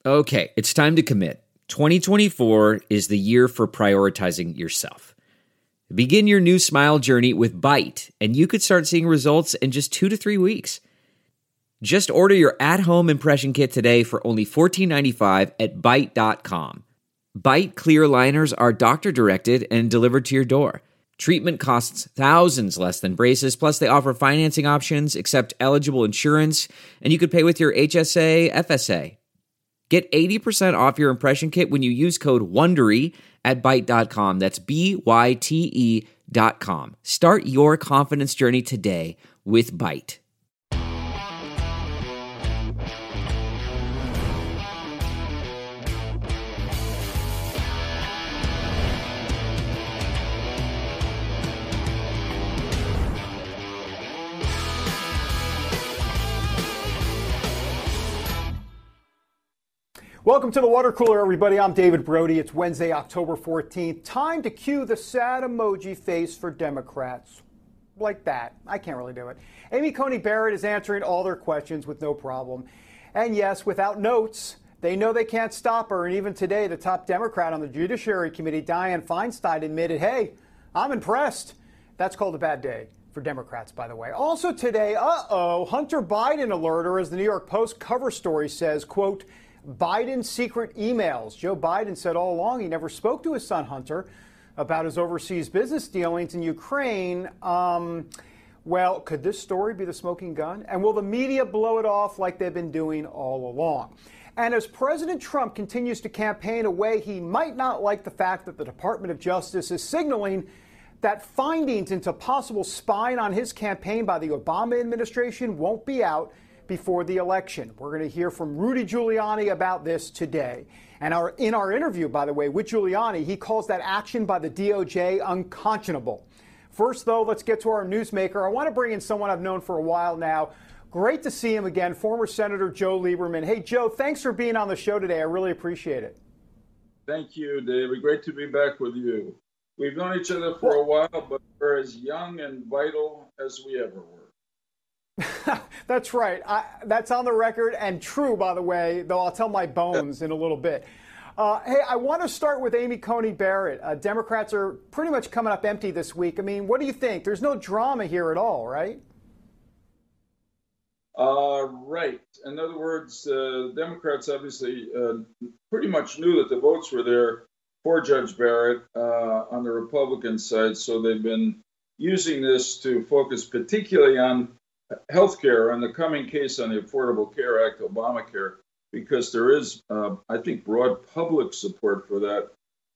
Okay, it's time to commit. 2024 is the year for prioritizing yourself. Begin your new smile journey with Byte, and you could start seeing results in just 2 to 3 weeks. Just order your at-home impression kit today for only $14.95 at Byte.com. Byte clear liners are doctor-directed and delivered to your door. Treatment costs thousands less than braces, plus they offer financing options, accept eligible insurance, and you could pay with your HSA, FSA. Get 80% off your impression kit when you use code WONDERY at Byte.com. That's BYTE.com. Start your confidence journey today with Byte. Welcome to the Water Cooler, everybody. I'm David Brody. It's Wednesday, October 14th. Time to cue the sad emoji face for Democrats. Like that. I can't really do it. Amy Coney Barrett is answering all their questions with no problem. And yes, without notes, they know they can't stop her. And even today, the top Democrat on the Judiciary Committee, Dianne Feinstein, admitted, hey, I'm impressed. That's called a bad day for Democrats, by the way. Also today, Hunter Biden alert, or as the New York Post cover story says, quote, Biden's secret emails. Joe Biden said all along he never spoke to his son Hunter about his overseas business dealings in Ukraine. Well, could this story be the smoking gun? And will the media blow it off like they've been doing all along? And as President Trump continues to campaign away, he might not like the fact that the Department of Justice is signaling that findings into possible spying on his campaign by the Obama administration won't be out before the election. We're going to hear from Rudy Giuliani about this today. And in our interview, by the way, with Giuliani, he calls that action by the DOJ unconscionable. First, though, let's get to our newsmaker. I want to bring in someone I've known for a while now. Great to see him again, former Senator Joe Lieberman. Hey, Joe, thanks for being on the show today. I really appreciate it. Thank you, David. Great to be back with you. We've known each other for a while, but we're as young and vital as we ever were. That's right. That's on the record and true, by the way, though I'll tell my bones in a little bit. Hey, I want to start with Amy Coney Barrett. Democrats are pretty much coming up empty this week. I mean, what do you think? There's no drama here at all, right? Right. In other words, Democrats obviously pretty much knew that the votes were there for Judge Barrett on the Republican side, so they've been using this to focus particularly on healthcare and the coming case on the Affordable Care Act, Obamacare, because there is, I think, broad public support for that.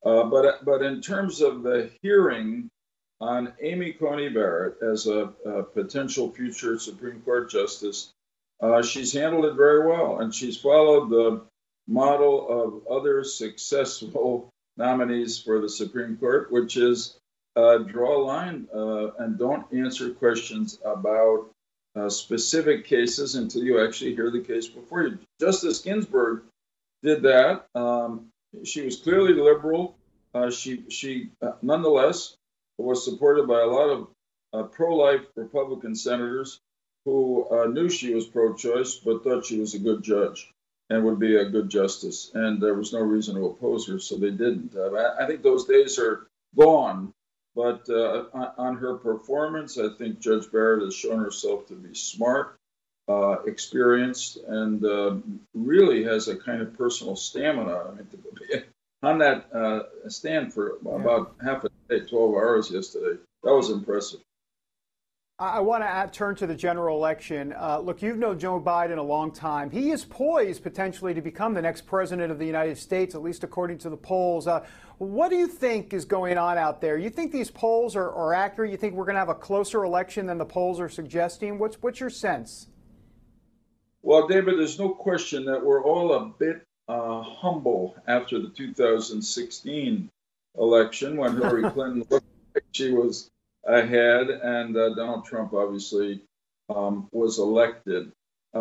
But in terms of the hearing on Amy Coney Barrett as a potential future Supreme Court justice, she's handled it very well, and she's followed the model of other successful nominees for the Supreme Court, which is draw a line and don't answer questions about specific cases until you actually hear the case before you. Justice Ginsburg did that. She was clearly liberal. She nonetheless was supported by a lot of pro-life Republican senators who knew she was pro-choice but thought she was a good judge and would be a good justice. And there was no reason to oppose her, so they didn't. I think those days are gone. But on her performance, I think Judge Barrett has shown herself to be smart, experienced, and really has a kind of personal stamina. I mean, to be on that stand for about half a day, 12 hours yesterday, that was impressive. I want to turn to the general election. Look, you've known Joe Biden a long time. He is poised potentially to become the next president of the United States, at least according to the polls. What do you think is going on out there? You think these polls are accurate? You think we're going to have a closer election than the polls are suggesting? What's your sense? Well, David, there's no question that we're all a bit humble after the 2016 election when Hillary Clinton looked like she was ahead and Donald Trump obviously was elected.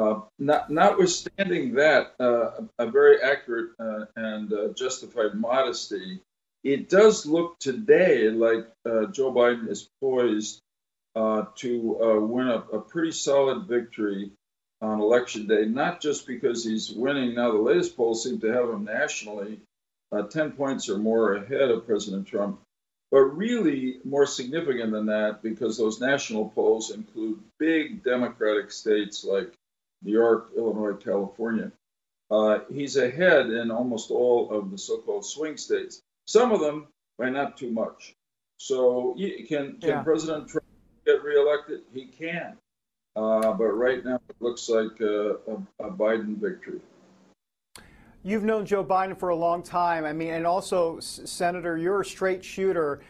Notwithstanding that, a very accurate and justified modesty, it does look today like Joe Biden is poised to win a pretty solid victory on election day, not just because he's winning. Now, the latest polls seem to have him nationally 10 points or more ahead of President Trump, but really more significant than that, because those national polls include big Democratic states like New York, Illinois, California. He's ahead in almost all of the so-called swing states, some of them by not too much. So can President Trump get reelected? He can. But right now it looks like a Biden victory. You've known Joe Biden for a long time. I mean, and also, Senator, you're a straight shooter.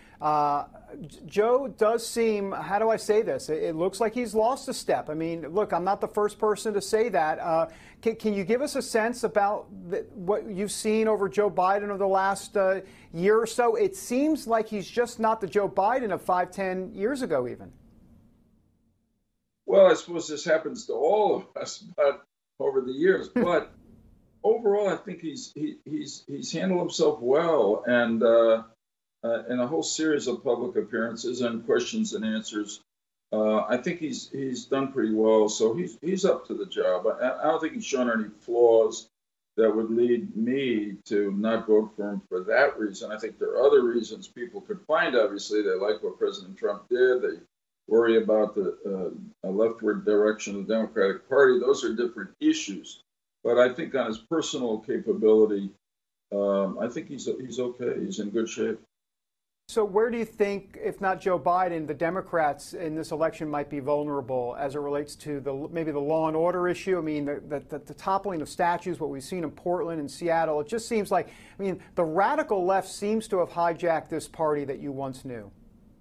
Joe does seem, how do I say this? It looks like he's lost a step. I mean, look, I'm not the first person to say that. Can you give us a sense about what you've seen over Joe Biden over the last year or so? It seems like he's just not the Joe Biden of 5-10 years ago even. Well, I suppose this happens to all of us, but over the years. But overall, I think he's handled himself well, and in a whole series of public appearances and questions and answers, I think he's done pretty well. So he's up to the job. I don't think he's shown any flaws that would lead me to not vote for him for that reason. I think there are other reasons people could find. Obviously, they like what President Trump did. They worry about the leftward direction of the Democratic Party. Those are different issues. But I think on his personal capability, I think he's okay. He's in good shape. So where do you think, if not Joe Biden, the Democrats in this election might be vulnerable as it relates to maybe the law and order issue? I mean, the toppling of statues, what we've seen in Portland and Seattle, it just seems like, I mean, the radical left seems to have hijacked this party that you once knew.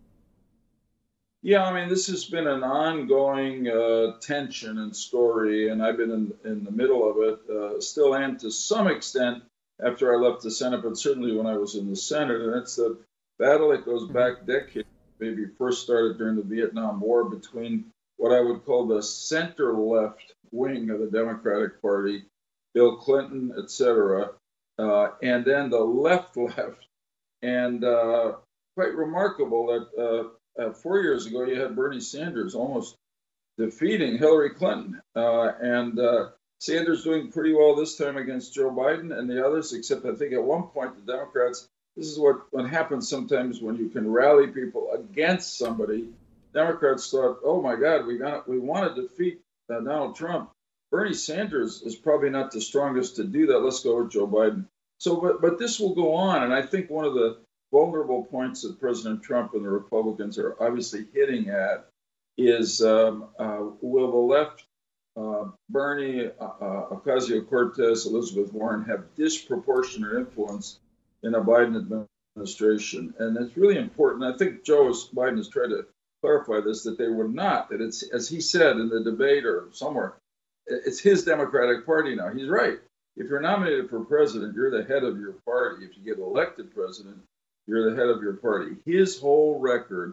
Yeah, I mean, this has been an ongoing tension and story, and I've been in the middle of it, still am to some extent after I left the Senate, but certainly when I was in the Senate. And it's the battle that goes back decades, maybe first started during the Vietnam War, between what I would call the center-left wing of the Democratic Party, Bill Clinton, et cetera, and then the left. And quite remarkable that 4 years ago, you had Bernie Sanders almost defeating Hillary Clinton. And Sanders doing pretty well this time against Joe Biden and the others, except I think at one point the Democrats, this is what happens sometimes when you can rally people against somebody. Democrats thought, oh my God, we want to defeat Donald Trump. Bernie Sanders is probably not the strongest to do that. Let's go with Joe Biden. So, but this will go on. And I think one of the vulnerable points that President Trump and the Republicans are obviously hitting at is will the left, Bernie, Ocasio-Cortez, Elizabeth Warren, have disproportionate influence in a Biden administration? And it's really important. I think Biden has tried to clarify this, that they would not, that it's, as he said in the debate or somewhere, it's his Democratic Party now. He's right. If you're nominated for president, you're the head of your party. If you get elected president, you're the head of your party. His whole record,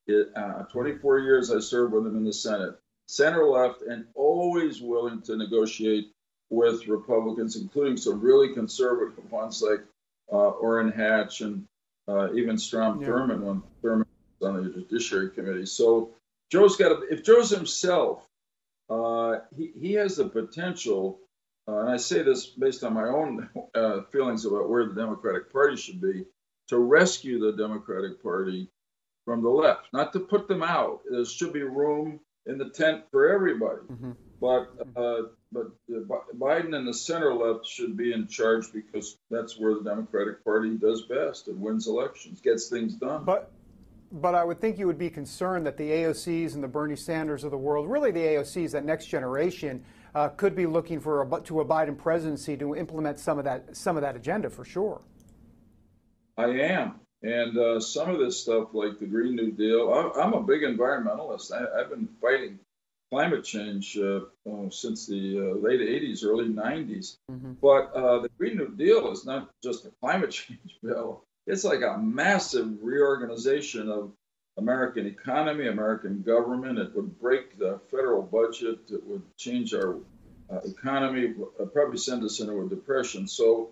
24 years I served with him in the Senate, center left, and always willing to negotiate with Republicans, including some really conservative ones like Orrin Hatch and even Strom Thurmond when Thurmond was on the Judiciary Committee. So if Joe's himself, he has the potential, and I say this based on my own feelings about where the Democratic Party should be, to rescue the Democratic Party from the left, not to put them out. There should be room in the tent for everybody. Mm-hmm. But Biden and the center left should be in charge, because that's where the Democratic Party does best and wins elections, gets things done. But I would think you would be concerned that the AOCs and the Bernie Sanders of the world, really the AOCs, that next generation, could be looking to a Biden presidency to implement some of that agenda for sure. I am. And some of this stuff, like the Green New Deal, I'm a big environmentalist. I've been fighting climate change since the late 80s, early 90s. Mm-hmm. But the Green New Deal is not just a climate change bill. It's like a massive reorganization of American economy, American government. It would break the federal budget. It would change our economy, probably send us into a depression. So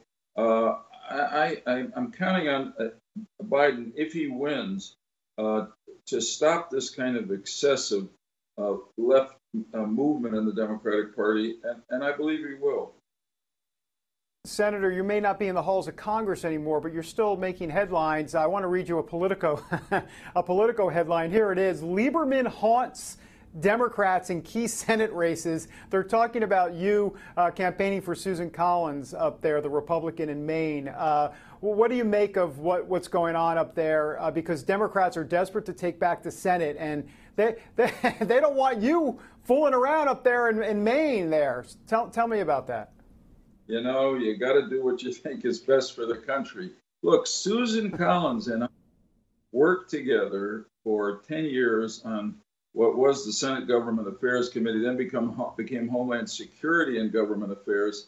I'm counting on Biden, if he wins, to stop this kind of excessive left movement in the Democratic Party, and I believe he will. Senator, you may not be in the halls of Congress anymore, but you're still making headlines. I want to read you a Politico headline. Here it is. Lieberman haunts Democrats in key Senate races. They're talking about you campaigning for Susan Collins up there, the Republican in Maine. What do you make of what's going on up there? Because Democrats are desperate to take back the Senate, and they don't want you fooling around up there in Maine there. Tell me about that. You know, you got to do what you think is best for the country. Look, Susan Collins and I worked together for 10 years on what was the Senate Government Affairs Committee, then became Homeland Security and Government Affairs.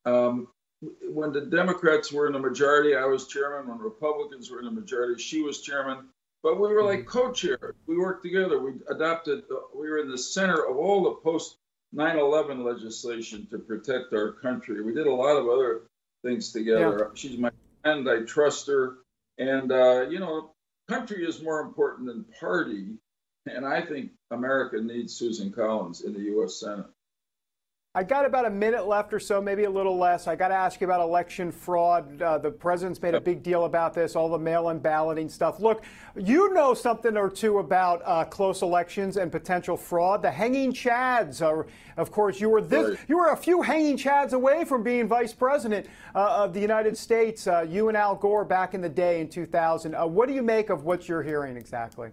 When the Democrats were in the majority, I was chairman. When Republicans were in the majority, she was chairman. But we were like co-chairs. We worked together. We were in the center of all the post-9/11 legislation to protect our country. We did a lot of other things together. Yeah. She's my friend. I trust her. And, country is more important than party. And I think America needs Susan Collins in the U.S. Senate. I got about a minute left or so, maybe a little less. I got to ask you about election fraud. The president's made a big deal about this, all the mail-in balloting stuff. Look, you know something or two about close elections and potential fraud. The hanging chads, of course, you were a few hanging chads away from being vice president of the United States. You and Al Gore back in the day in 2000. What do you make of what you're hearing exactly?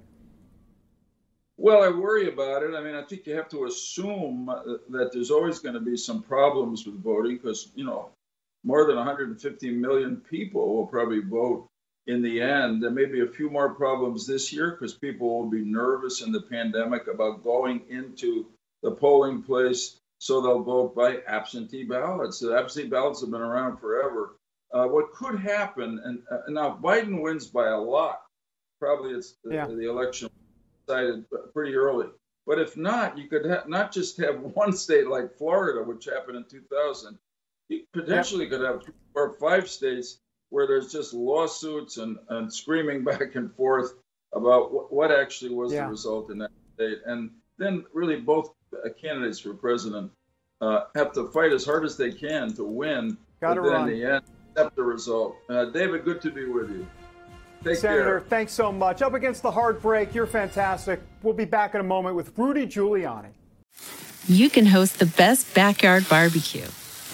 Well, I worry about it. I mean, I think you have to assume that there's always going to be some problems with voting because, more than 150 million people will probably vote in the end. There may be a few more problems this year because people will be nervous in the pandemic about going into the polling place, so they'll vote by absentee ballots. The absentee ballots have been around forever. What could happen, and now Biden wins by a lot. Probably it's the election decided pretty early. But if not, you could not just have one state like Florida, which happened in 2000. You potentially could have 3 or 5 states where there's just lawsuits and screaming back and forth about what actually was the result in that state. And then really both candidates for president have to fight as hard as they can to win. But then in the end, accept the result. David, good to be with you. Take Senator, care. Thanks so much. Up against the hard break, you're fantastic. We'll be back in a moment with Rudy Giuliani. You can host the best backyard barbecue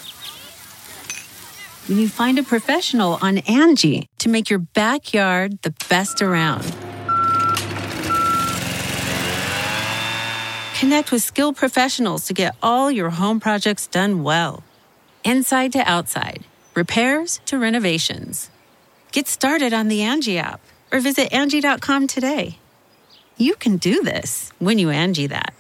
when you find a professional on Angie to make your backyard the best around. Connect with skilled professionals to get all your home projects done well. Inside to outside, repairs to renovations. Get started on the Angie app or visit Angie.com today. You can do this when you Angie that.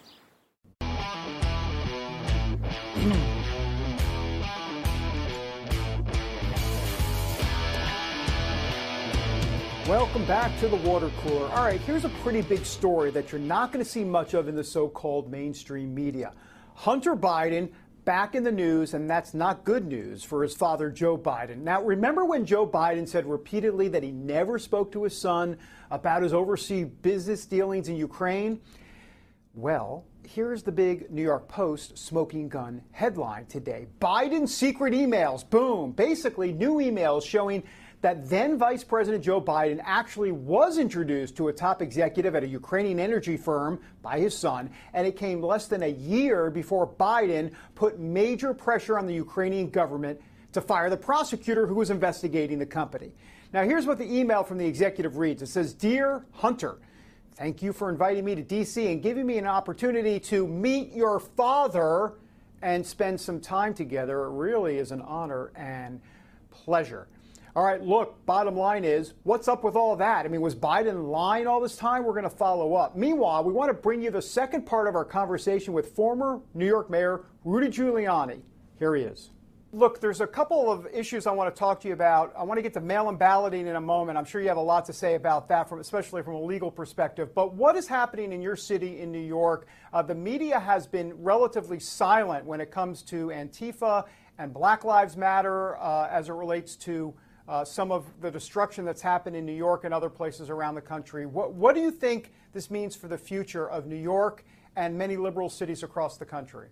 Welcome back to the water cooler. All right, here's a pretty big story that you're not going to see much of in the so-called mainstream media. Hunter Biden back in the news, and that's not good news for his father, Joe Biden. Now, remember when Joe Biden said repeatedly that he never spoke to his son about his overseas business dealings in Ukraine? Well, here's the big New York Post smoking gun headline today. Biden's secret emails, boom, basically new emails showing that then Vice President Joe Biden actually was introduced to a top executive at a Ukrainian energy firm by his son, and it came less than a year before Biden put major pressure on the Ukrainian government to fire the prosecutor who was investigating the company. Now, here's what the email from the executive reads. It says, "Dear Hunter, thank you for inviting me to D.C. and giving me an opportunity to meet your father and spend some time together. It really is an honor and pleasure." All right, look, bottom line is, what's up with all that? I mean, was Biden lying all this time? We're going to follow up. Meanwhile, we want to bring you the second part of our conversation with former New York Mayor Rudy Giuliani. Here he is. Look, there's a couple of issues I want to talk to you about. I want to get to mail-in balloting in a moment. I'm sure you have a lot to say about that, especially from a legal perspective. But what is happening in your city in New York? The media has been relatively silent when it comes to Antifa and Black Lives Matter as it relates to some of the destruction that's happened in New York and other places around the country. What do you think this means for the future of New York and many liberal cities across the country?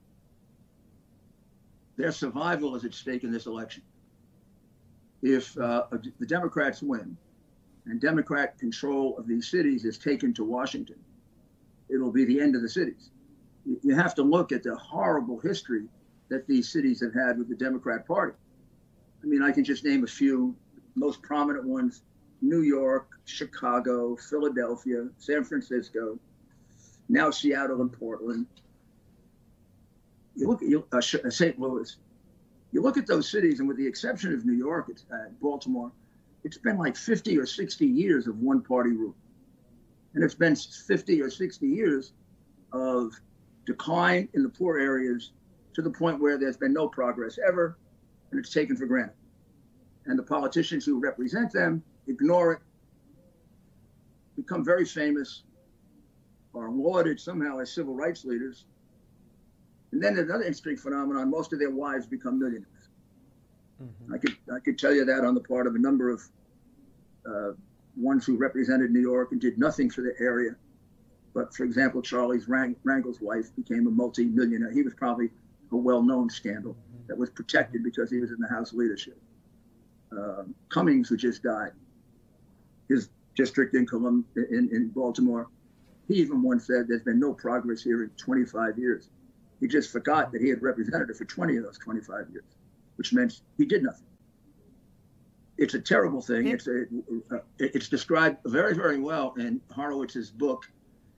Their survival is at stake in this election. If the Democrats win and Democrat control of these cities is taken to Washington, it'll be the end of the cities. You have to look at the horrible history that these cities have had with the Democrat Party. I mean, I can just name a few, most prominent ones: New York, Chicago, Philadelphia, San Francisco, now Seattle and Portland. You look at St. Louis. You look at those cities, and with the exception of New York, Baltimore, it's been like 50 or 60 years of one-party rule. And it's been 50 or 60 years of decline in the poor areas to the point where there's been no progress ever, and it's taken for granted. And the politicians who represent them ignore it, become very famous, are lauded somehow as civil rights leaders. And then another interesting phenomenon: most of their wives become millionaires. Mm-hmm. I could tell you that on the part of a number of ones who represented New York and did nothing for the area. But for example, Charlie Rangel's wife became a multi-millionaire. He was probably a well-known scandal that was protected because he was in the House leadership. Cummings, who just died, his district in Baltimore, he even once said there's been no progress here in 25 years. He just forgot that he had represented it for 20 of those 25 years, which meant he did nothing. It's a terrible thing. It's described very, very well in Horowitz's book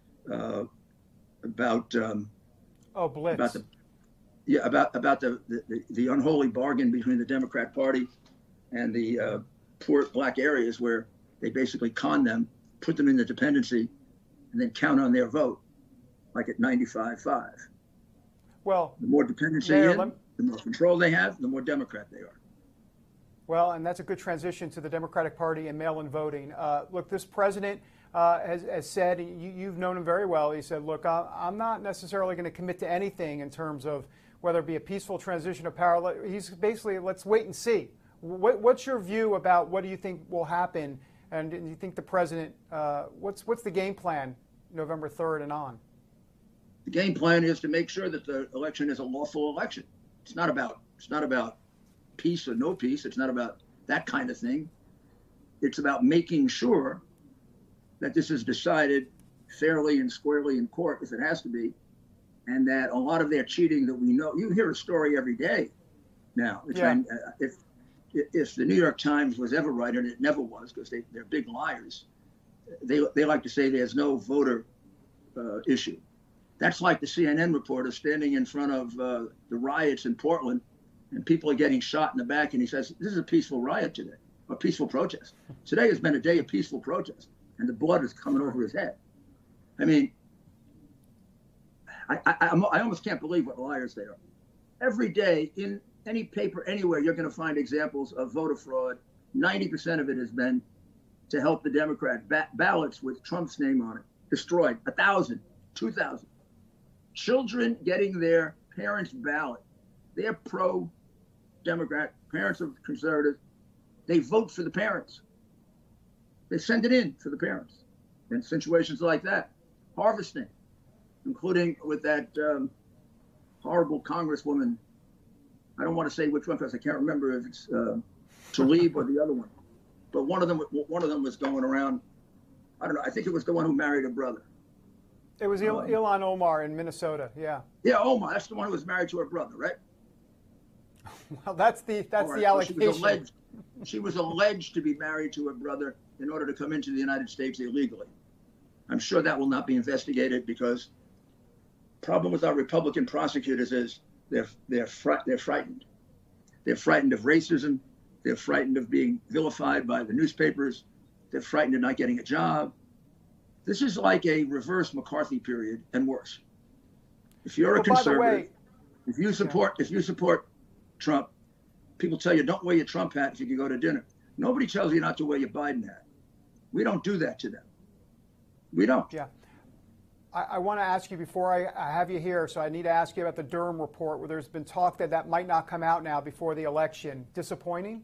about Blitz. About the unholy bargain between the Democrat Party and the poor black areas, where they basically con them, put them in the dependency, and then count on their vote, like at 95-5. Well, the more dependency the more control they have, the more Democrat they are. Well, and that's a good transition to the Democratic Party and mail-in voting. Look, this president has said, you've known him very well, he said, look, I'm not necessarily going to commit to anything in terms of whether it be a peaceful transition of power. He's basically, let's wait and see. What's your view about what do you think will happen? And do you think the president, what's the game plan November 3rd and on? The game plan is to make sure that the election is a lawful election. It's not about peace or no peace. It's not about that kind of thing. It's about making sure that this is decided fairly and squarely in court, if it has to be, and that a lot of their cheating that we know, you hear a story every day now. If the New York Times was ever right, and it never was, because they're big liars, they like to say there's no voter issue. That's like the CNN reporter standing in front of the riots in Portland, and people are getting shot in the back, and he says, this is a peaceful riot today, a peaceful protest. Today has been a day of peaceful protest, and the blood is coming over his head. I mean, I almost can't believe what liars they are. Every day, in any paper, anywhere, you're going to find examples of voter fraud. 90% of it has been to help the Democrat. Ballots with Trump's name on it, destroyed. 1,000, 2,000. Children getting their parents' ballot. They're pro-Democrat, parents of conservatives. They vote for the parents. They send it in for the parents. In situations like that, harvesting, including with that horrible congresswoman. I don't want to say which one because I can't remember if it's Tlaib or the other one. But one of them was going around. I don't know. I think it was the one who married her brother. It was Ilhan Omar in Minnesota. Yeah. Yeah, Omar. That's the one who was married to her brother, right? Well, that's the allegation. She was alleged to be married to her brother in order to come into the United States illegally. I'm sure that will not be investigated because the problem with our Republican prosecutors is they're frightened. They're frightened of racism. They're frightened of being vilified by the newspapers. They're frightened of not getting a job. This is like a reverse McCarthy period and worse. If you're a conservative, if you support Trump, people tell you don't wear your Trump hat if you can go to dinner. Nobody tells you not to wear your Biden hat. We don't do that to them. We don't. Yeah. I want to ask you before I have you here, so I need to ask you about the Durham report where there's been talk that might not come out now before the election. Disappointing?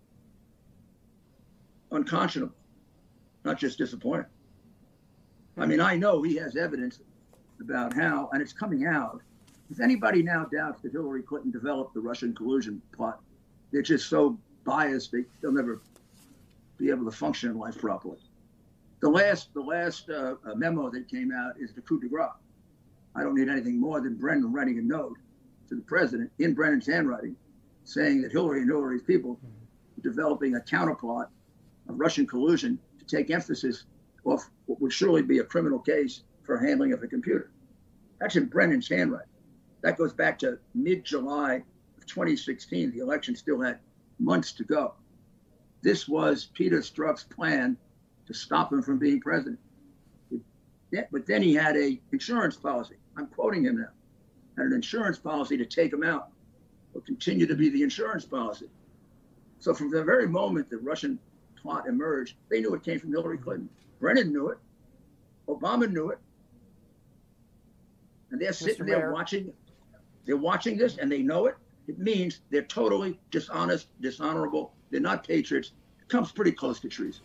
Unconscionable. Not just disappointing. I mean, I know he has evidence about how, and it's coming out, if anybody now doubts that Hillary Clinton developed the Russian collusion plot, they're just so biased they'll never be able to function in life properly. The last memo that came out is the coup de grace. I don't need anything more than Brennan writing a note to the president in Brennan's handwriting saying that Hillary and Hillary's people were developing a counterplot of Russian collusion to take emphasis off what would surely be a criminal case for handling of a computer. That's in Brennan's handwriting. That goes back to mid-July of 2016. The election still had months to go. This was Peter Strzok's plan to stop him from being president. But then he had an insurance policy. I'm quoting him now. Had an insurance policy to take him out, will continue to be the insurance policy. So from the very moment the Russian plot emerged, they knew it came from Hillary Clinton. Brennan knew it. Obama knew it. And they're sitting there watching. They're watching this and they know it. It means they're totally dishonest, dishonorable. They're not patriots. It comes pretty close to treason.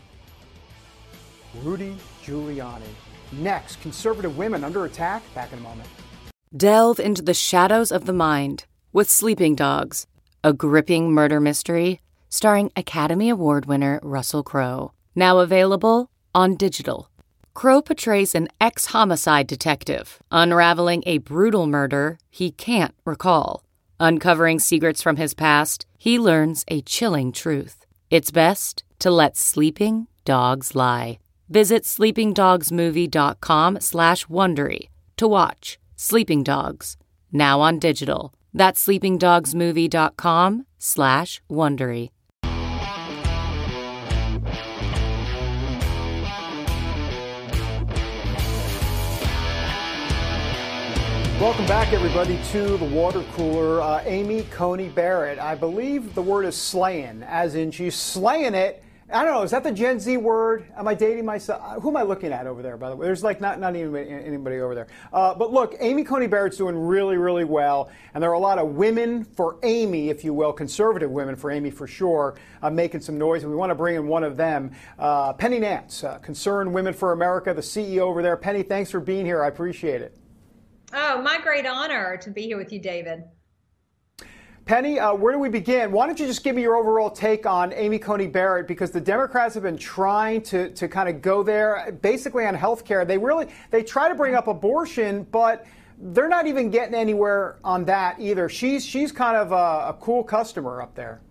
Rudy Giuliani. Next, conservative women under attack. Back in a moment. Delve into the shadows of the mind with Sleeping Dogs, a gripping murder mystery starring Academy Award winner Russell Crowe. Now available on digital. Crowe portrays an ex-homicide detective unraveling a brutal murder he can't recall. Uncovering secrets from his past, he learns a chilling truth. It's best to let sleeping dogs lie. Visit sleepingdogsmovie.com/Wondery to watch Sleeping Dogs, now on digital. That's sleepingdogsmovie.com/Wondery. Welcome back, everybody, to the water cooler. Amy Coney Barrett. I believe the word is slaying, as in she's slaying it. I don't know, is that the Gen Z word? Am I dating myself? Who am I looking at over there, by the way? There's like not even anybody over there. But look, Amy Coney Barrett's doing really, really well. And there are a lot of women for Amy, if you will, conservative women for Amy for sure, making some noise. And we want to bring in one of them, Penny Nance, Concerned Women for America, the CEO over there. Penny, thanks for being here. I appreciate it. Oh, my great honor to be here with you, David. Penny, where do we begin? Why don't you just give me your overall take on Amy Coney Barrett, because the Democrats have been trying to kind of go there, basically on health care. They try to bring up abortion, but they're not even getting anywhere on that either. She's kind of a cool customer up there.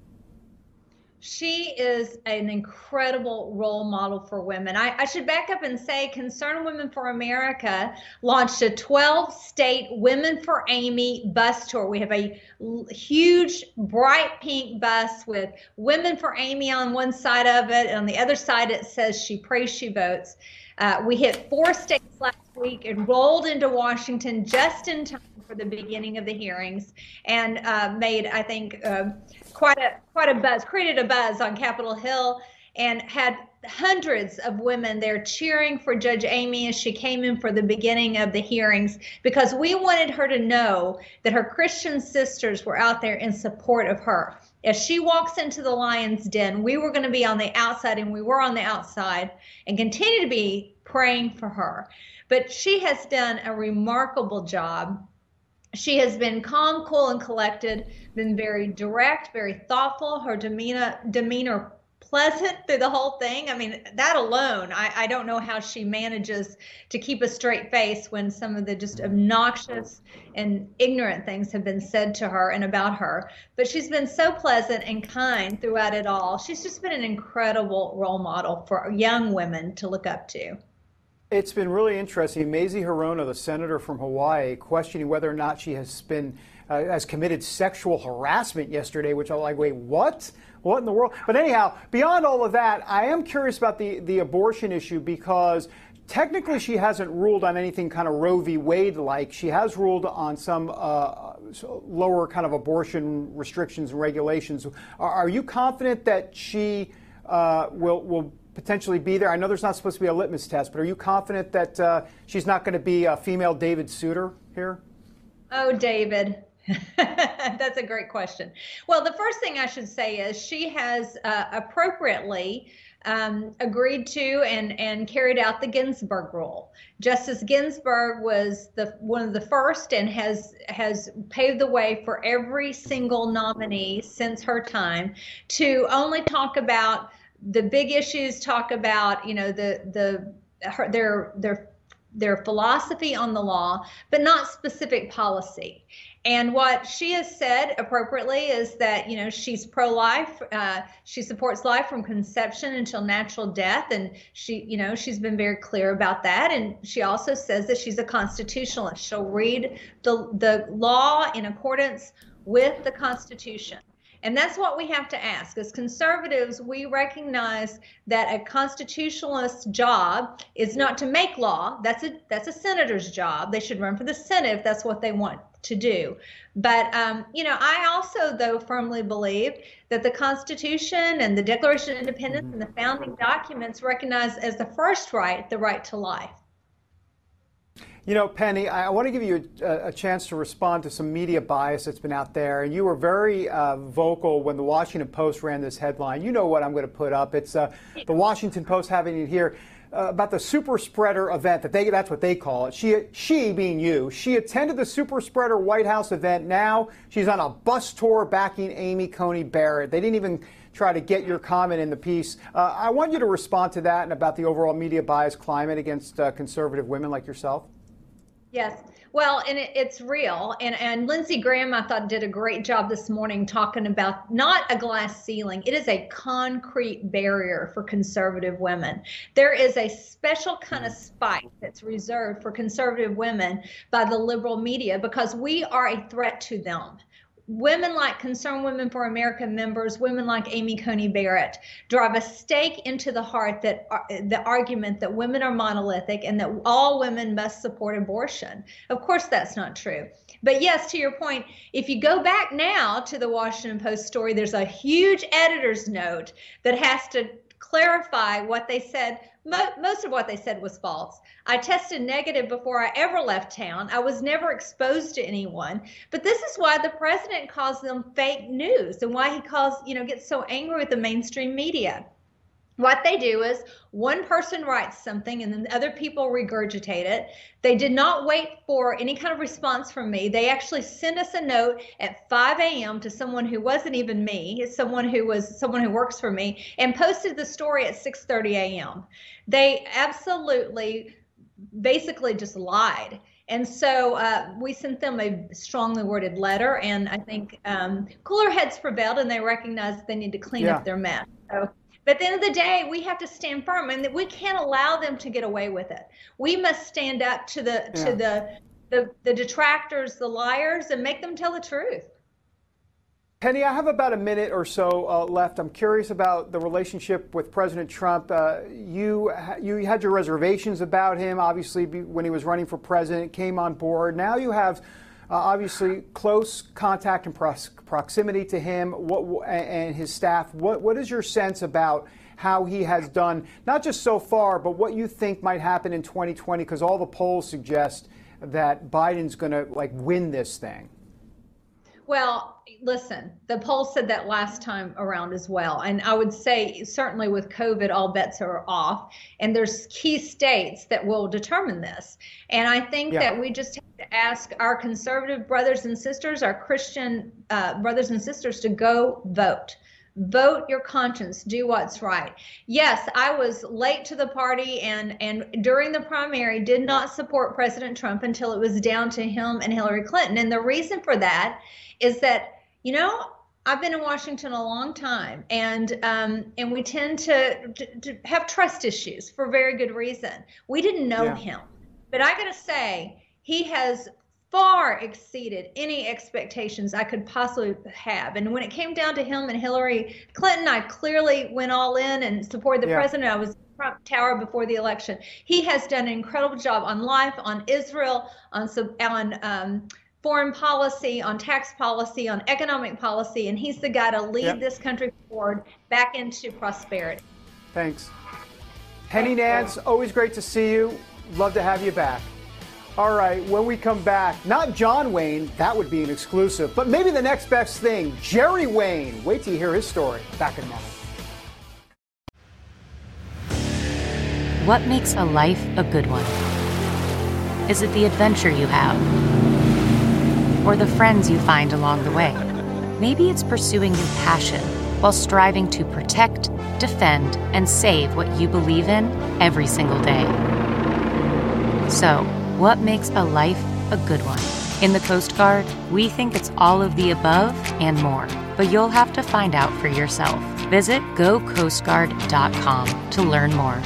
She is an incredible role model for women. I should back up and say Concerned Women for America launched a 12-state Women for Amy bus tour. We have a huge bright pink bus with Women for Amy on one side of it, and on the other side it says She Prays, She Votes. We hit 4 states last week and rolled into Washington just in time for the beginning of the hearings, and made, I think, quite a buzz, created a buzz on Capitol Hill, and had hundreds of women there cheering for Judge Amy as she came in for the beginning of the hearings, because we wanted her to know that her Christian sisters were out there in support of her. As she walks into the lion's den, we were going to be on the outside, and we were on the outside, and continue to be praying for her. But she has done a remarkable job. She has been calm, cool, and collected, been very direct, very thoughtful, her demeanor pleasant through the whole thing. I mean, that alone, I don't know how she manages to keep a straight face when some of the just obnoxious and ignorant things have been said to her and about her. But she's been so pleasant and kind throughout it all. She's just been an incredible role model for young women to look up to. It's been really interesting. Mazie Hirono, the senator from Hawaii, questioning whether or not she has committed sexual harassment yesterday, which I'm like, wait, what? What in the world? But anyhow, beyond all of that, I am curious about the abortion issue, because technically she hasn't ruled on anything kind of Roe v. Wade-like. She has ruled on some lower kind of abortion restrictions and regulations. Are you confident that she will potentially be there? I know there's not supposed to be a litmus test, but are you confident that she's not going to be a female David Souter here? Oh, David, That's a great question. Well, the first thing I should say is she has appropriately agreed to and carried out the Ginsburg rule. Justice Ginsburg was one of the first and has paved the way for every single nominee since her time to only talk about the big issues, talk about their philosophy on the law, but not specific policy. And what she has said appropriately is that, she's pro-life. She supports life from conception until natural death. And she's been very clear about that. And she also says that she's a constitutionalist. She'll read the law in accordance with the Constitution. And that's what we have to ask. As conservatives, we recognize that a constitutionalist's job is not to make law. That's a senator's job. They should run for the Senate if that's what they want to do. But, I also, though, firmly believe that the Constitution and the Declaration of Independence and the founding documents recognize as the first right, the right to life. Penny, I want to give you a chance to respond to some media bias that's been out there. And you were very vocal when the Washington Post ran this headline. You know what I'm going to put up. It's the Washington Post having it here about the super spreader event. That's what they call it. She being you, she attended the super spreader White House event. Now she's on a bus tour backing Amy Coney Barrett. They didn't even try to get your comment in the piece. I want you to respond to that and about the overall media bias climate against conservative women like yourself. Yes. Well, and it's real. And Lindsey Graham, I thought, did a great job this morning talking about not a glass ceiling. It is a concrete barrier for conservative women. There is a special kind of spike that's reserved for conservative women by the liberal media because we are a threat to them. Women like Concerned Women for America members, women like Amy Coney Barrett, drive a stake into the heart that the argument that women are monolithic and that all women must support abortion. Of course, that's not true. But yes, to your point, if you go back now to the Washington Post story, there's a huge editor's note that has to clarify what they said. Most of what they said was false. I tested negative before I ever left town. I was never exposed to anyone. But this is why the president calls them fake news and why he gets so angry with the mainstream media. What they do is one person writes something and then other people regurgitate it. They did not wait for any kind of response from me. They actually sent us a note at 5 a.m. to someone who wasn't even me, someone who works for me, and posted the story at 6:30 a.m. They absolutely basically just lied. And so we sent them a strongly worded letter, and I think cooler heads prevailed, and they recognized that they need to clean up their mess. So, but at the end of the day, we have to stand firm, and that we can't allow them to get away with it. We must stand up to the detractors, the liars, and make them tell the truth. Penny, I have about a minute or so left. I'm curious about the relationship with President Trump. You had your reservations about him, obviously, when he was running for president, came on board. Now you have obviously close contact and proximity to him and his staff. What is your sense about how he has done, not just so far, but what you think might happen in 2020? Because all the polls suggest that Biden's going to win this thing. Well, listen, the polls said that last time around as well. And I would say certainly with COVID, all bets are off. And there's key states that will determine this. And I think that we just have to ask our conservative brothers and sisters, our Christian brothers and sisters to go vote. Vote your conscience. Do what's right. Yes, I was late to the party and during the primary did not support President Trump until it was down to him and Hillary Clinton. And the reason for that is that, I've been in Washington a long time, and we tend to have trust issues for very good reason. We didn't know him, but I got to say, he has far exceeded any expectations I could possibly have. And when it came down to him and Hillary Clinton, I clearly went all in and supported the president. I was Trump Tower before the election. He has done an incredible job on life, on Israel, on foreign policy, on tax policy, on economic policy, and he's the guy to lead this country forward back into prosperity. Thanks. Penny Nance, always great to see you. Love to have you back. All right, when we come back, not John Wayne, that would be an exclusive, but maybe the next best thing, Jerry Wayne. Wait till you hear his story. Back in a moment. What makes a life a good one? Is it the adventure you have? Or the friends you find along the way? Maybe it's pursuing your passion while striving to protect, defend, and save what you believe in every single day. So, what makes a life a good one? In the Coast Guard, we think it's all of the above and more, but you'll have to find out for yourself. Visit gocoastguard.com to learn more.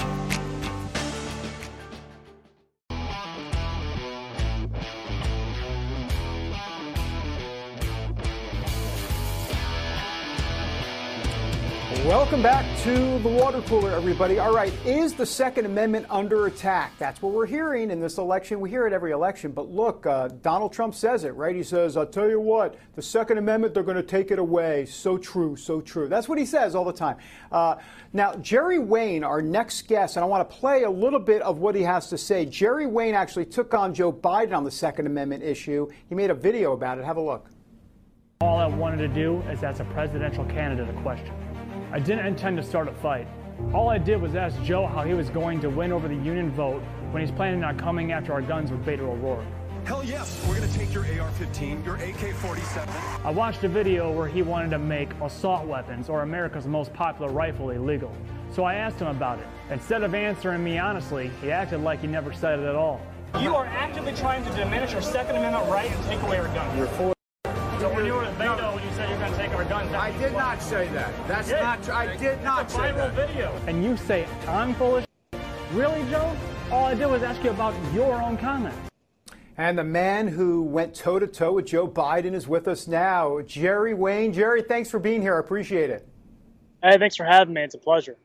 Welcome back to the water cooler, everybody. All right, is the Second Amendment under attack? That's what we're hearing in this election. We hear it every election, but look, Donald Trump says it, right? He says, I'll tell you what, the Second Amendment, they're going to take it away. So true, so true. That's what he says all the time. Now, Jerry Wayne, our next guest, and I want to play a little bit of what he has to say. Jerry Wayne actually took on Joe Biden on the Second Amendment issue. He made a video about it. Have a look. All I wanted to do is ask a presidential candidate a question. I didn't intend to start a fight. All I did was ask Joe how he was going to win over the union vote when he's planning on coming after our guns with Beto O'Rourke. Hell yes, we're going to take your AR-15, your AK-47. I watched a video where he wanted to make assault weapons, or America's most popular rifle, illegal. So I asked him about it. Instead of answering me honestly, he acted like he never said it at all. You are actively trying to diminish our Second Amendment right and take away our guns. You're for. So when you were with Beto, when you said you're going to take our guns, I did not say that. That's not true. I did not say that. It's a viral video. And you say I'm full of Really, Joe? All I did was ask you about your own comments. And the man who went toe-to-toe with Joe Biden is with us now, Jerry Wayne. Jerry, thanks for being here. I appreciate it. Hey, thanks for having me. It's a pleasure.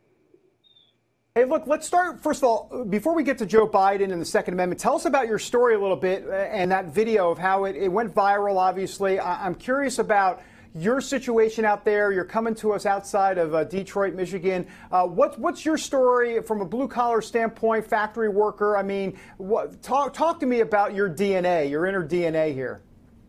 Hey, look, let's start, first of all, before we get to Joe Biden and the Second Amendment, tell us about your story a little bit and that video of how it went viral, obviously. I'm curious about your situation out there. You're coming to us outside of Detroit, Michigan. What's your story from a blue-collar standpoint, factory worker? I mean, talk to me about your DNA, your inner DNA here.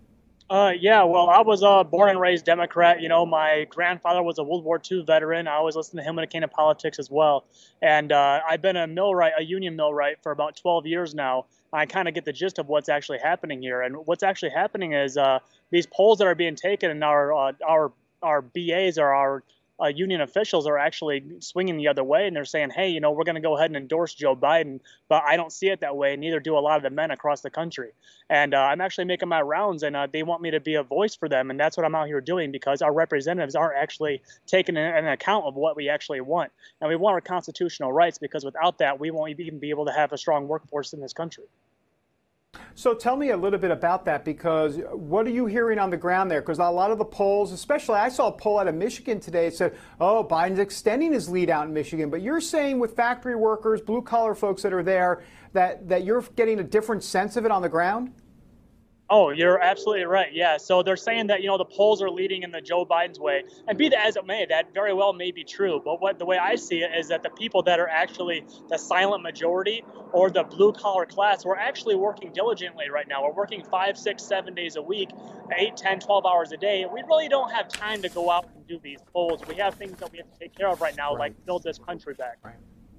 Yeah, well, I was born and raised Democrat. You know, my grandfather was a World War II veteran. I always listened to him when it came to politics as well. And I've been a union millwright for about 12 years now. I kind of get the gist of what's actually happening here. And what's actually happening is these polls that are being taken, and our BAs or our union officials are actually swinging the other way, and they're saying, hey, you know, we're going to go ahead and endorse Joe Biden, but I don't see it that way, and neither do a lot of the men across the country. And I'm actually making my rounds, and they want me to be a voice for them, and that's what I'm out here doing, because our representatives aren't actually taking an account of what we actually want. And we want our constitutional rights, because without that, we won't even be able to have a strong workforce in this country. So tell me a little bit about that, because what are you hearing on the ground there? Because a lot of the polls, especially I saw a poll out of Michigan today, it said, oh, Biden's extending his lead out in Michigan. But you're saying with factory workers, blue collar folks that are there, that you're getting a different sense of it on the ground? Oh, you're absolutely right. Yeah. So they're saying that, you know, the polls are leading in the Joe Biden's way. And be that as it may, that very well may be true. But the way I see it is that the people that are actually the silent majority or the blue collar class, we're actually working diligently right now. We're working 5, 6, 7 days a week, 8, 10, 12 hours a day. And we really don't have time to go out and do these polls. We have things that we have to take care of right now, like build this country back. Right.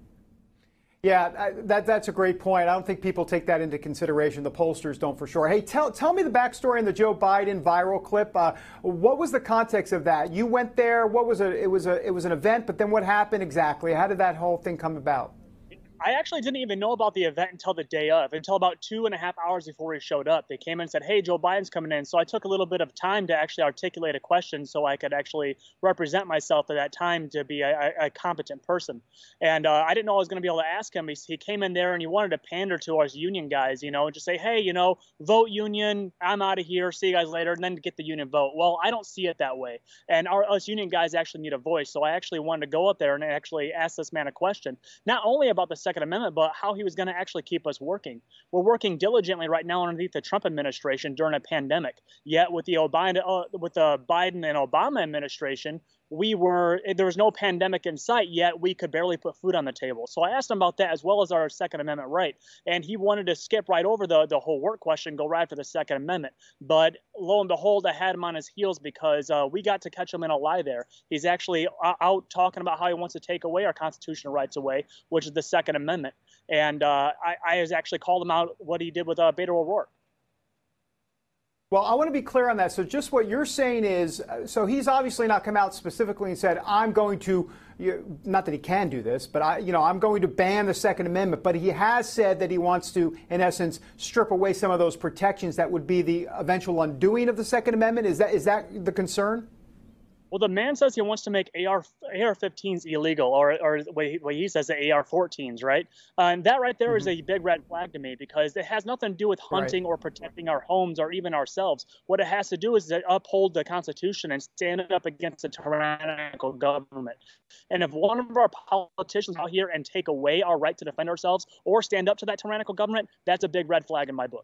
Yeah, that's a great point. I don't think people take that into consideration. The pollsters don't for sure. Hey, tell me the backstory on the Joe Biden viral clip. What was the context of that? You went there. What was it? It was an event, but then what happened exactly? How did that whole thing come about? I actually didn't even know about the event until the day of, until about 2.5 hours before he showed up. They came in and said, hey, Joe Biden's coming in. So I took a little bit of time to actually articulate a question so I could actually represent myself at that time to be a competent person. And I didn't know I was going to be able to ask him. He came in there and he wanted to pander to us union guys, you know, and just say, hey, you know, vote union. I'm out of here. See you guys later. And then get the union vote. Well, I don't see it that way. And us union guys actually need a voice. So I actually wanted to go up there and actually ask this man a question, not only about the Second Amendment, but how he was going to actually keep us working. We're working diligently right now underneath the Trump administration during a pandemic. Yet with the Biden and Obama administration, there was no pandemic in sight, yet we could barely put food on the table. So I asked him about that, as well as our Second Amendment right. And he wanted to skip right over the whole work question, go right for the Second Amendment. But lo and behold, I had him on his heels because we got to catch him in a lie there. He's actually out talking about how he wants to take away our constitutional rights away, which is the Second Amendment. And I actually called him out what he did with Beto O'Rourke. Well, I want to be clear on that. So just what you're saying is, so he's obviously not come out specifically and said, I'm going to, not that he can do this, but I'm going to ban the Second Amendment. But he has said that he wants to, in essence, strip away some of those protections that would be the eventual undoing of the Second Amendment. Is that the concern? Well, the man says he wants to make AR-15s illegal, or what he says, the AR-14s, right? And that right there is a big red flag to me, because it has nothing to do with hunting or protecting our homes or even ourselves. What it has to do is to uphold the Constitution and stand up against a tyrannical government. And if one of our politicians out here and take away our right to defend ourselves or stand up to that tyrannical government, that's a big red flag in my book.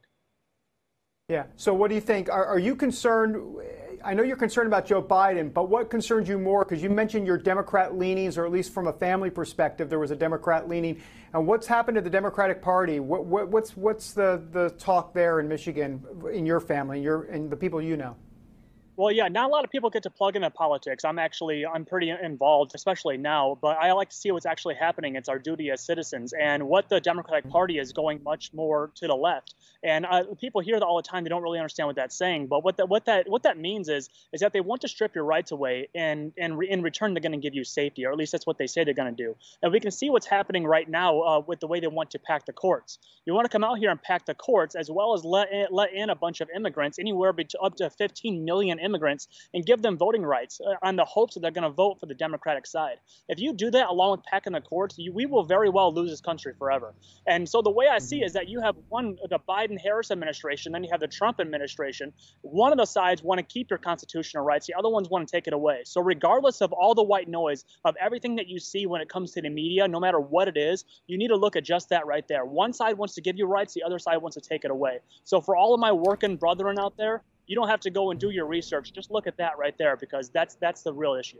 Yeah. So what do you think? Are you concerned? I know you're concerned about Joe Biden, but what concerns you more? Because you mentioned your Democrat leanings, or at least from a family perspective, there was a Democrat leaning. And what's happened to the Democratic Party? What's the talk there in Michigan, in your family, and the people you know? Well, yeah, not a lot of people get to plug into politics. I'm pretty involved, especially now, but I like to see what's actually happening. It's our duty as citizens. And what the Democratic Party is going much more to the left. And people hear that all the time. They don't really understand what that's saying. But what that means is that they want to strip your rights away, and in return, they're going to give you safety, or at least that's what they say they're going to do. And we can see what's happening right now with the way they want to pack the courts. You want to come out here and pack the courts, as well as let in a bunch of immigrants, anywhere up to 15 million immigrants, and give them voting rights on the hopes that they're going to vote for the Democratic side. If you do that along with packing the courts, we will very well lose this country forever. And so the way I see it is that you have the Biden-Harris administration, then you have the Trump administration. One of the sides want to keep your constitutional rights. The other ones want to take it away. So regardless of all the white noise, of everything that you see when it comes to the media, no matter what it is, you need to look at just that right there. One side wants to give you rights, the other side wants to take it away. So for all of my working brethren out there, you don't have to go and do your research. Just look at that right there, because that's the real issue.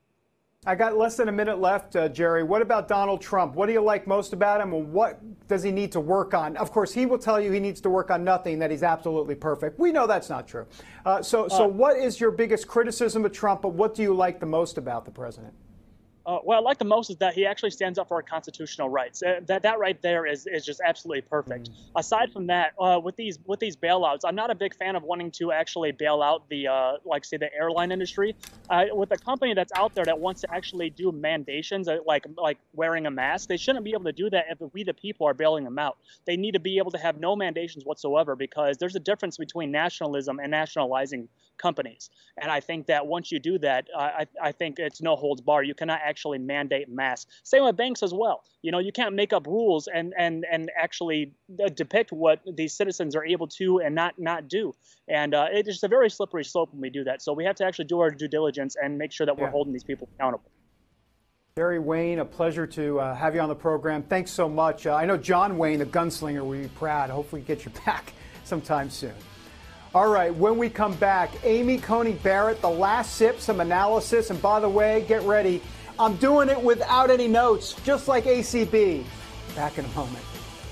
I got less than a minute left, Jerry. What about Donald Trump? What do you like most about him, and what does he need to work on? Of course, he will tell you he needs to work on nothing, that he's absolutely perfect. We know that's not true. So what is your biggest criticism of Trump, but what do you like the most about the president? What I like the most is that he actually stands up for our constitutional rights. That right there is just absolutely perfect. Aside from that, with these bailouts, I'm not a big fan of wanting to actually bail out the the airline industry. With a company that's out there that wants to actually do mandations, like wearing a mask, they shouldn't be able to do that if we the people are bailing them out. They need to be able to have no mandations whatsoever, because there's a difference between nationalism and nationalizing companies. And I think that once you do that, I think it's no holds bar. You cannot actually mandate masks. Same with banks as well. You can't make up rules and actually depict what these citizens are able to and not do. And it's just a very slippery slope when we do that. So we have to actually do our due diligence and make sure that we're holding these people accountable. Jerry Wayne, a pleasure to have you on the program. Thanks so much. I know John Wayne, the gunslinger, will be proud. Hopefully get you back sometime soon. All right, when we come back, Amy Coney Barrett, the last sip, some analysis. And by the way, get ready. I'm doing it without any notes, just like ACB. Back in a moment.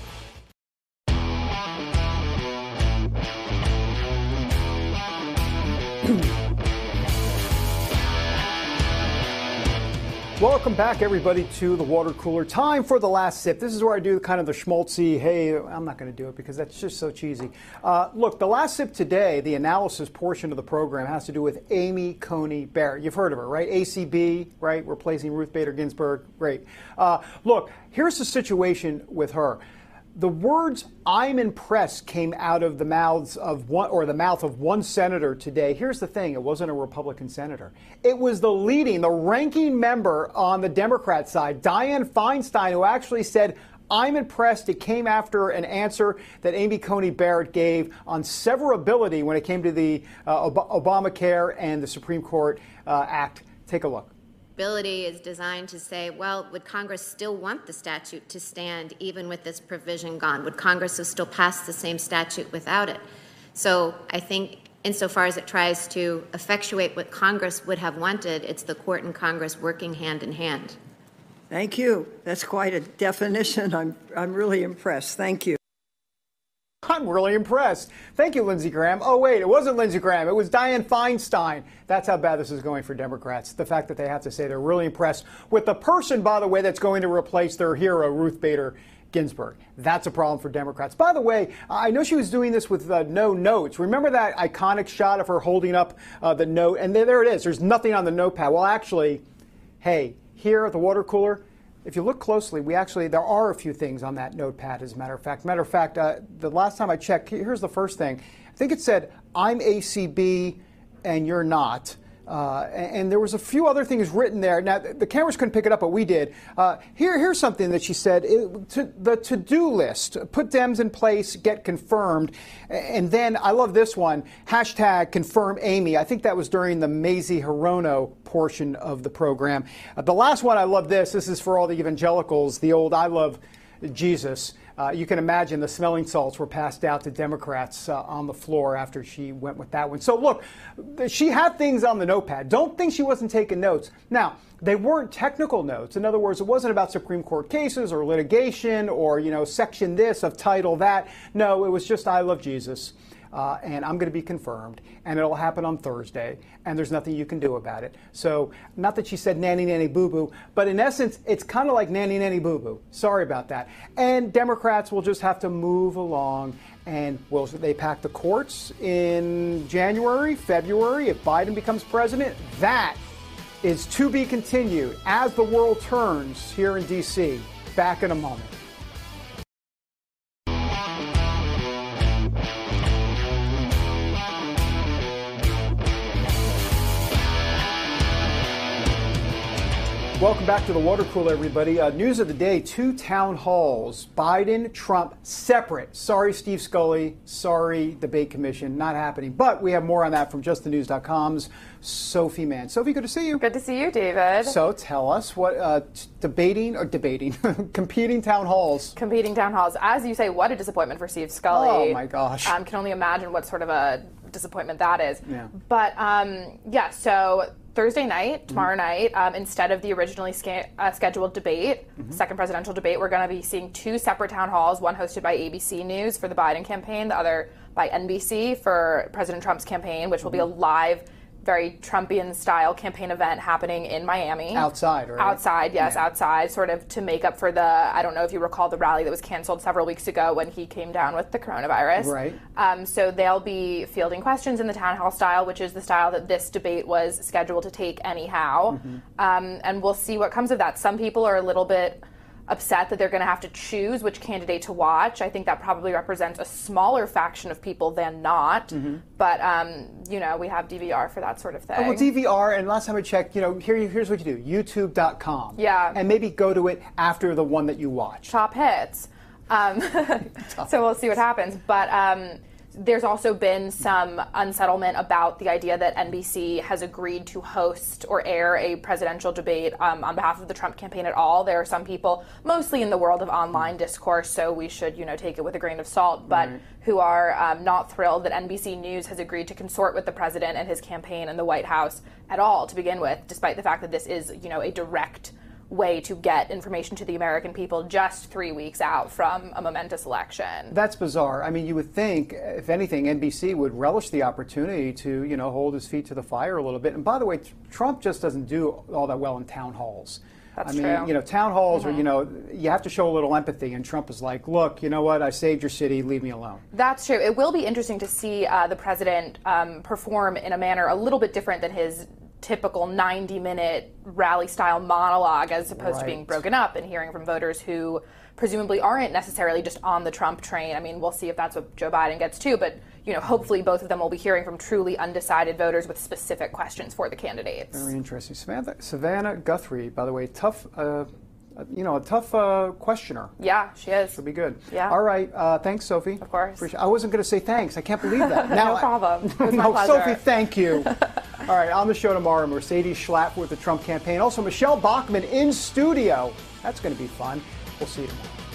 Welcome back, everybody, to the water cooler. Time for the last sip. This is where I do kind of the schmaltzy, hey, I'm not going to do it because that's just so cheesy. Look, the last sip today, the analysis portion of the program, has to do with Amy Coney Barrett. You've heard of her, right? ACB, right? Replacing Ruth Bader Ginsburg. Great. Look, here's the situation with her. The words "I'm impressed" came out of the mouth of one senator today. Here's the thing. It wasn't a Republican senator. It was the ranking member on the Democrat side, Dianne Feinstein, who actually said, "I'm impressed." It came after an answer that Amy Coney Barrett gave on severability when it came to the Obamacare and the Supreme Court Act. Take a look. Is designed to say, well, would Congress still want the statute to stand even with this provision gone? Would Congress have still passed the same statute without it? So I think insofar as it tries to effectuate what Congress would have wanted, it's the court and Congress working hand in hand. Thank you. That's quite a definition. I'm really impressed. Thank you. I'm really impressed. Thank you, Lindsey Graham. Oh, wait, it wasn't Lindsey Graham. It was Dianne Feinstein. That's how bad this is going for Democrats. The fact that they have to say they're really impressed with the person, by the way, that's going to replace their hero, Ruth Bader Ginsburg. That's a problem for Democrats. By the way, I know she was doing this with no notes. Remember that iconic shot of her holding up the note? And there it is. There's nothing on the notepad. Well, actually, hey, here at the water cooler, if you look closely, there are a few things on that notepad, as a matter of fact. The last time I checked, here's the first thing. I think it said, I'm ACB and you're not. And there was a few other things written there. Now, the cameras couldn't pick it up, but we did. Here's something that she said. The to-do list. Put Dems in place, get confirmed. And then, I love this one, hashtag confirm Amy. I think that was during the Mazie Hirono portion of the program. The last one, I love this. This is for all the evangelicals, the old I love Jesus. You can imagine the smelling salts were passed out to Democrats on the floor after she went with that one. So look, she had things on the notepad. Don't think she wasn't taking notes. Now, they weren't technical notes. In other words, it wasn't about Supreme Court cases or litigation or, section this of title that. No, it was just I love Jesus. And I'm going to be confirmed, and it'll happen on Thursday, and there's nothing you can do about it. So, not that she said nanny, nanny, boo-boo, but in essence, it's kind of like nanny, nanny, boo-boo. Sorry about that. And Democrats will just have to move along, and they pack the courts in January, February, if Biden becomes president. That is to be continued as the world turns here in D.C. Back in a moment. Welcome back to the water cooler, everybody. News of the day, 2 town halls. Biden, Trump, separate. Sorry, Steve Scully. Sorry, debate commission. Not happening. But we have more on that from justthenews.com's Sophie Mann. Sophie, good to see you. Good to see you, David. So tell us what competing town halls. Competing town halls. As you say, what a disappointment for Steve Scully. Oh, my gosh. Can only imagine what sort of a disappointment that is. Yeah. But, so Thursday night, tomorrow night, instead of the originally scheduled debate, second presidential debate, we're going to be seeing 2 separate town halls, one hosted by ABC News for the Biden campaign, the other by NBC for President Trump's campaign, which will be a live, very Trumpian-style campaign event happening in Miami. Outside, right? Outside, yes, yeah. Outside, sort of to make up for I don't know if you recall the rally that was canceled several weeks ago when he came down with the coronavirus. Right. So they'll be fielding questions in the town hall style, which is the style that this debate was scheduled to take anyhow. And we'll see what comes of that. Some people are a little bit upset that they're going to have to choose which candidate to watch. I think that probably represents a smaller faction of people than not. But, we have DVR for that sort of thing. Oh, well, DVR, and last time I checked, here's what you do. YouTube.com. Yeah. And maybe go to it after the one that you watch. Top hits. So we'll see what happens. But there's also been some unsettlement about the idea that NBC has agreed to host or air a presidential debate on behalf of the Trump campaign at all. There are some people, mostly in the world of online discourse, so we should, take it with a grain of salt, but who are not thrilled that NBC News has agreed to consort with the president and his campaign and the White House at all to begin with, despite the fact that this is, a direct way to get information to the American people just 3 weeks out from a momentous election. That's bizarre. I mean, you would think, if anything, NBC would relish the opportunity to, hold his feet to the fire a little bit. And by the way, Trump just doesn't do all that well in town halls. That's true. Town halls are, you have to show a little empathy. And Trump is like, look, you know what? I saved your city. Leave me alone. That's true. It will be interesting to see the president perform in a manner a little bit different than his typical 90-minute rally-style monologue, as opposed to being broken up and hearing from voters who presumably aren't necessarily just on the Trump train. I mean, we'll see if that's what Joe Biden gets too, but hopefully both of them will be hearing from truly undecided voters with specific questions for the candidates. Very interesting. Savannah Guthrie, by the way, tough questioner. Yeah, she is. She'll be good. Yeah. All right. Thanks, Sophie. Of course. I wasn't going to say thanks. I can't believe that. No problem. It was my pleasure. Sophie, thank you. All right. On the show tomorrow, Mercedes Schlapp with the Trump campaign. Also, Michelle Bachmann in studio. That's going to be fun. We'll see you tomorrow.